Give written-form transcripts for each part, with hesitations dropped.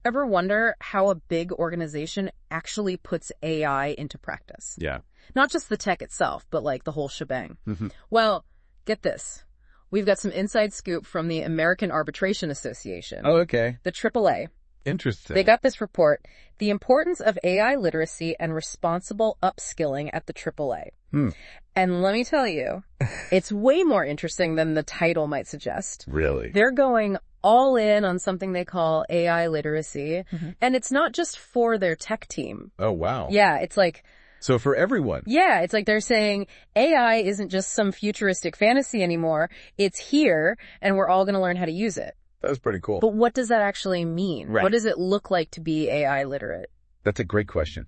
Ever wonder how a big organization actually puts AI into practice? Yeah. Not just the tech itself, but like the whole shebang. Mm-hmm. Well, get this. We've got some inside scoop from the American Arbitration Association. Oh, okay. The AAA. Interesting. They got this report, The Importance of AI Literacy and Responsible Upskilling at the AAA. And let me tell you, it's way more interesting than the title might suggest. Really? They're going all in on something they call AI literacy, and it's not just for their tech team. Oh, wow. Yeah, it's like... So for everyone. Yeah, it's like they're saying AI isn't just some futuristic fantasy anymore. It's here, and we're all going to learn how to use it. That was pretty cool. But what does that actually mean? Right. What does it look like to be AI literate? That's a great question.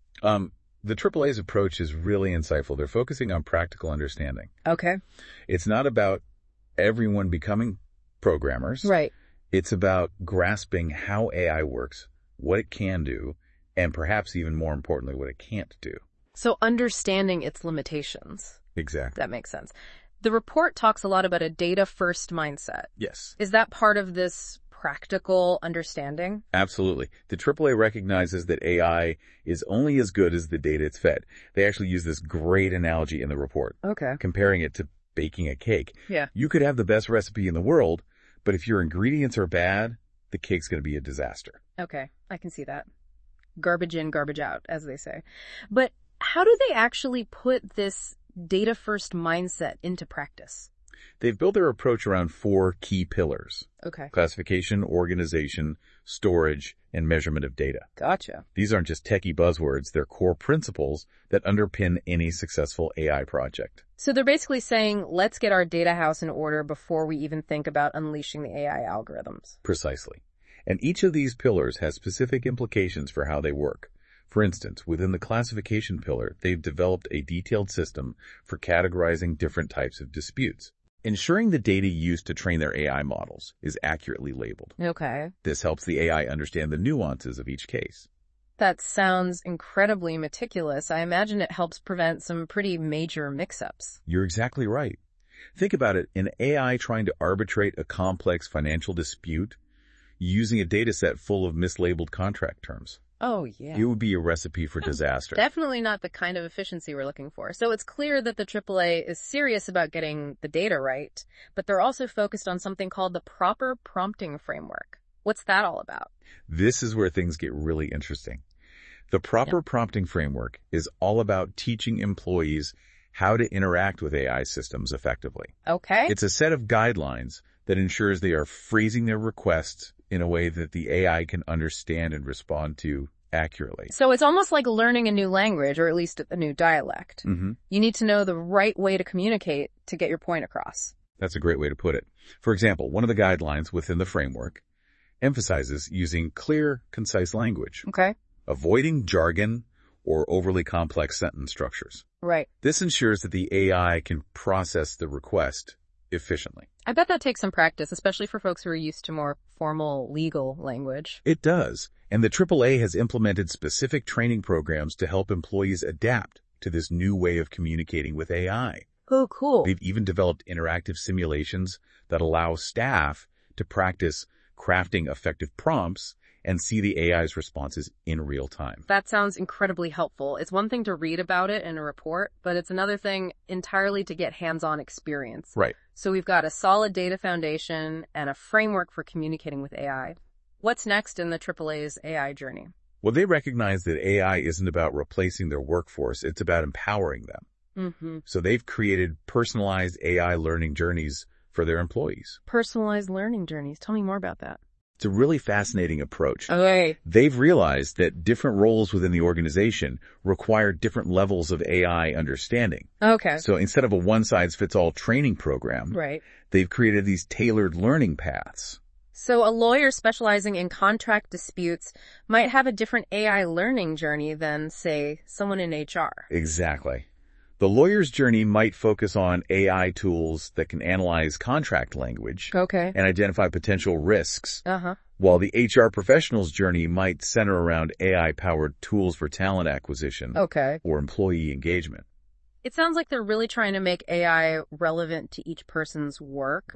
The AAA's approach is really insightful. They're focusing on practical understanding. Okay. It's not about everyone becoming programmers. Right. It's about grasping how AI works, what it can do, and perhaps even more importantly, what it can't do. So understanding its limitations. Exactly. That makes sense. The report talks a lot about a data-first mindset. Yes. Is that part of this practical understanding? Absolutely. The AAA recognizes that AI is only as good as the data it's fed. They actually use this great analogy in the report, Okay. comparing it to baking a cake. Yeah. You could have the best recipe in the world, but if your ingredients are bad, the cake's going to be a disaster. Okay. I can see that. Garbage in, garbage out, as they say. But how do they actually put this data-first mindset into practice? They've built their approach around 4 key pillars: Okay. classification, organization, storage, and measurement of data. Gotcha. These aren't just techie buzzwords, they're core principles that underpin any successful AI project. So they're basically saying, let's get our data house in order before we even think about unleashing the AI algorithms. Precisely. And each of these pillars has specific implications for how they work. For instance, within the classification pillar, they've developed a detailed system for categorizing different types of disputes, ensuring the data used to train their AI models is accurately labeled. Okay. This helps the AI understand the nuances of each case. That sounds incredibly meticulous. I imagine it helps prevent some pretty major mix-ups. You're exactly right. Think about it, an AI trying to arbitrate a complex financial dispute using a data set full of mislabeled contract terms. Oh, yeah. It would be a recipe for disaster. Definitely not the kind of efficiency we're looking for. So it's clear that the AAA is serious about getting the data right, but they're also focused on something called the proper prompting framework. What's that all about? This is where things get really interesting. The proper prompting framework is all about teaching employees how to interact with AI systems effectively. Okay. It's a set of guidelines that ensures they are phrasing their requests in a way that the AI can understand and respond to accurately. So it's almost like learning a new language, or at least a new dialect. Mm-hmm. You need to know the right way to communicate to get your point across. That's a great way to put it. For example, one of the guidelines within the framework emphasizes using clear, concise language, Okay. avoiding jargon or overly complex sentence structures. Right. This ensures that the AI can process the request efficiently. I bet that takes some practice, especially for folks who are used to more formal legal language. It does. And the AAA has implemented specific training programs to help employees adapt to this new way of communicating with AI. Oh, cool. They've even developed interactive simulations that allow staff to practice crafting effective prompts and see the AI's responses in real time. That sounds incredibly helpful. It's one thing to read about it in a report, but it's another thing entirely to get hands-on experience. Right. So we've got a solid data foundation and a framework for communicating with AI. What's next in the AAA's AI journey? Well, they recognize that AI isn't about replacing their workforce. It's about empowering them. Mm-hmm. So they've created personalized AI learning journeys for their employees. Personalized learning journeys. Tell me more about that. It's a really fascinating approach. Okay. They've realized that different roles within the organization require different levels of AI understanding. Okay. So instead of a one-size-fits-all training program, Right. they've created these tailored learning paths. So a lawyer specializing in contract disputes might have a different AI learning journey than, say, someone in HR. Exactly. The lawyer's journey might focus on AI tools that can analyze contract language Okay. and identify potential risks, Uh-huh. while the HR professional's journey might center around AI-powered tools for talent acquisition Okay. or employee engagement. It sounds like they're really trying to make AI relevant to each person's work. Right.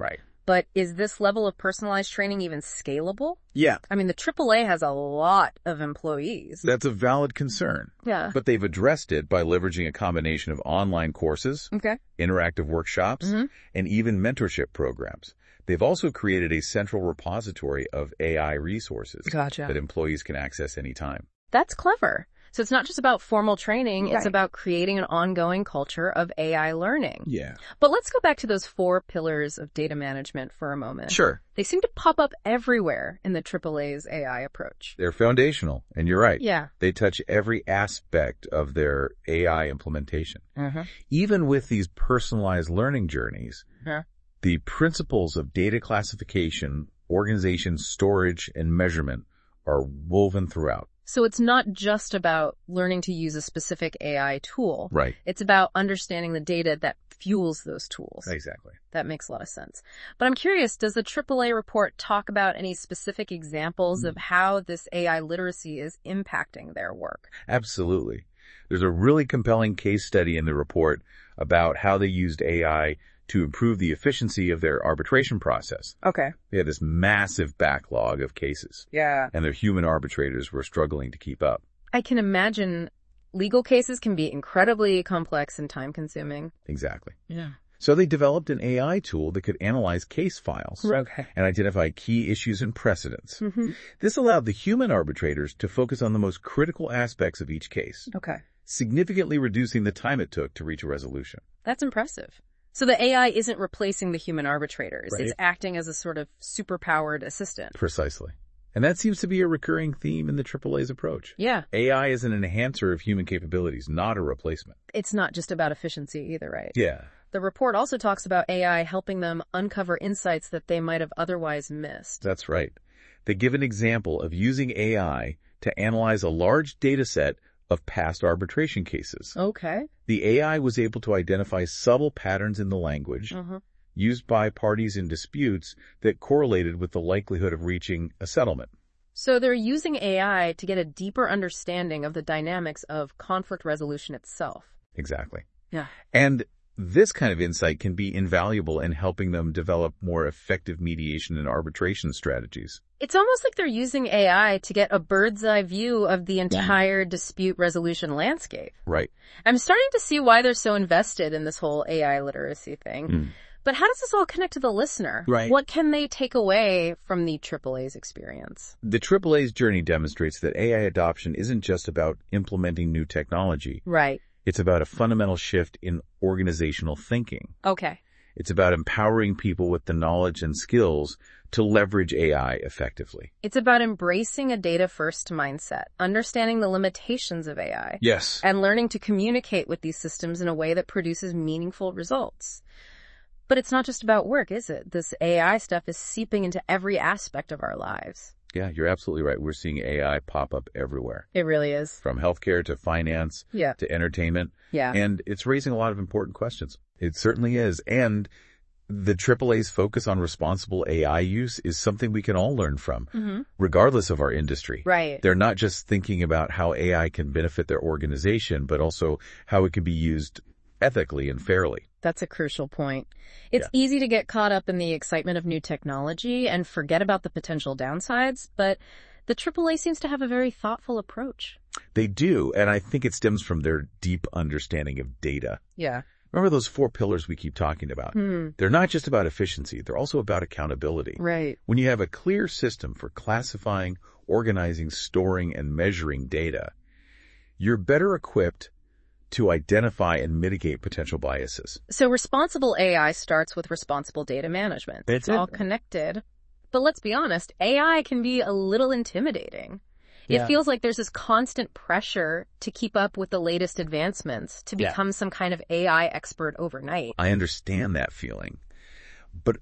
But is this level of personalized training even scalable? Yeah, I mean, the AAA has a lot of employees. that's a valid concern. Yeah. But they've addressed it by leveraging a combination of online courses, Okay. interactive workshops, and even mentorship programs. They've also created a central repository of AI resources Gotcha. that employees can access anytime. That's clever. So it's not just about formal training, it's Right. about creating an ongoing culture of AI learning. Yeah. But let's go back to those 4 pillars of data management for a moment. Sure. They seem to pop up everywhere in the AAA's AI approach. They're foundational, and you're right. Yeah. They touch every aspect of their AI implementation. Even with these personalized learning journeys, Yeah. the principles of data classification, organization, storage, and measurement are woven throughout. So it's not just about learning to use a specific AI tool. Right. It's about understanding the data that fuels those tools. Exactly. That makes a lot of sense. But I'm curious, does the AAA report talk about any specific examples of how this AI literacy is impacting their work? Absolutely. There's a really compelling case study in the report about how they used AI to improve the efficiency of their arbitration process. Okay. They had this massive backlog of cases, Yeah. and their human arbitrators were struggling to keep up. I can imagine legal cases can be incredibly complex and time-consuming. Exactly. Yeah. So they developed an AI tool that could analyze case files Okay. and identify key issues and precedents. This allowed the human arbitrators to focus on the most critical aspects of each case, Okay. significantly reducing the time it took to reach a resolution. That's impressive. So the AI isn't replacing the human arbitrators. Right. It's acting as a sort of superpowered assistant. Precisely. And that seems to be a recurring theme in the AAA's approach. Yeah. AI is an enhancer of human capabilities, not a replacement. It's not just about efficiency either, right? Yeah. The report also talks about AI helping them uncover insights that they might have otherwise missed. That's right. They give an example of using AI to analyze a large data set of past arbitration cases. Okay. The AI was able to identify subtle patterns in the language used by parties in disputes that correlated with the likelihood of reaching a settlement. So they're using AI to get a deeper understanding of the dynamics of conflict resolution itself. Exactly. Yeah. And this kind of insight can be invaluable in helping them develop more effective mediation and arbitration strategies. It's almost like they're using AI to get a bird's eye view of the entire dispute resolution landscape. Right. I'm starting to see why they're so invested in this whole AI literacy thing. But how does this all connect to the listener? Right. What can they take away from the AAA's experience? The AAA's journey demonstrates that AI adoption isn't just about implementing new technology. Right. It's about a fundamental shift in organizational thinking. Okay. It's about empowering people with the knowledge and skills to leverage AI effectively. It's about embracing a data-first mindset, understanding the limitations of AI, Yes. and learning to communicate with these systems in a way that produces meaningful results. But it's not just about work, is it? This AI stuff is seeping into every aspect of our lives. Yeah, you're absolutely right. We're seeing AI pop up everywhere, It really is. from healthcare to finance Yeah. to entertainment. Yeah. And it's raising a lot of important questions. It certainly is. And the AAA's focus on responsible AI use is something we can all learn from, regardless of our industry. Right. They're not just thinking about how AI can benefit their organization, but also how it can be used ethically and fairly. That's a crucial point. It's easy to get caught up in the excitement of new technology and forget about the potential downsides, but the AAA seems to have a very thoughtful approach. They do, and I think it stems from their deep understanding of data. Yeah. Remember those 4 pillars we keep talking about? They're not just about efficiency, they're also about accountability. Right. When you have a clear system for classifying, organizing, storing, and measuring data, you're better equipped to identify and mitigate potential biases. So responsible AI starts with responsible data management. That's It's it. all connected. But let's be honest, AI can be a little intimidating. It feels like there's this constant pressure to keep up with the latest advancements, to become some kind of AI expert overnight. I understand that feeling, but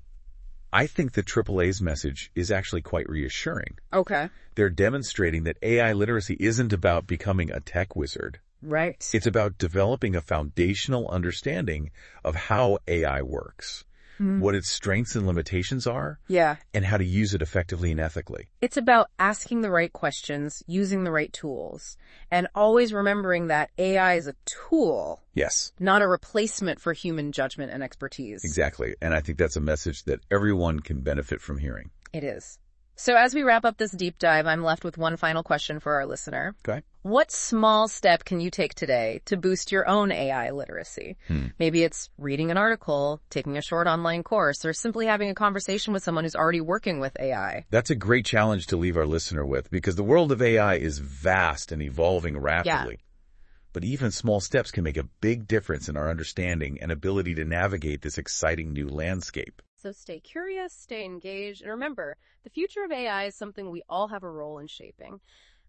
I think the AAA's message is actually quite reassuring. Okay. They're demonstrating that AI literacy isn't about becoming a tech wizard. Right. It's about developing a foundational understanding of how AI works. what its strengths and limitations are, Yeah. and how to use it effectively and ethically. It's about asking the right questions, using the right tools, and always remembering that AI is a tool, Yes, not a replacement for human judgment and expertise. exactly. And I think that's a message that everyone can benefit from hearing. It is. So as we wrap up this deep dive, I'm left with one final question for our listener. Okay. What small step can you take today to boost your own AI literacy? Maybe it's reading an article, taking a short online course, or simply having a conversation with someone who's already working with AI. That's a great challenge to leave our listener with, because the world of AI is vast and evolving rapidly. Yeah. But even small steps can make a big difference in our understanding and ability to navigate this exciting new landscape. So stay curious, stay engaged, and remember, the future of AI is something we all have a role in shaping.